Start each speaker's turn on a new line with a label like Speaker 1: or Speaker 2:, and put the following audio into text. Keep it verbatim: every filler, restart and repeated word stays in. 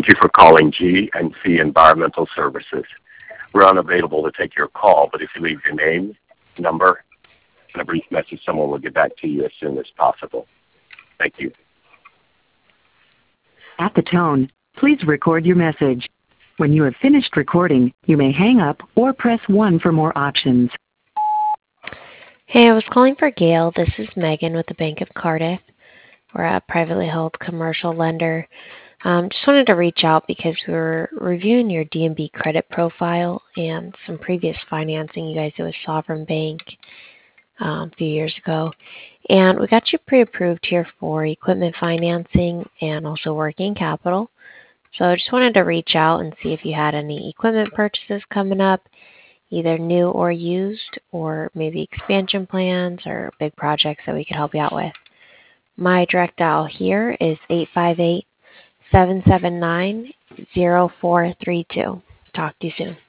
Speaker 1: Thank you for calling G and C Environmental Services. We're unavailable to take your call, but if you leave your name, number, and a brief message, someone will get back to you as soon as possible. Thank you.
Speaker 2: At the tone, please record your message. When you have finished recording, you may hang up or press one for more options.
Speaker 3: Hey, I was calling for Gail. This is Megan with the Bank of Cardiff. We're a privately held commercial lender. Um, just wanted to reach out because we were reviewing your D and B credit profile and some previous financing you guys did with Sovereign Bank um, a few years ago. And we got you pre-approved here for equipment financing and also working capital. So I just wanted to reach out and see if you had any equipment purchases coming up, either new or used, or maybe expansion plans or big projects that we could help you out with. My direct dial here is eight five eight, seven seven nine, zero four three two. Talk to you soon.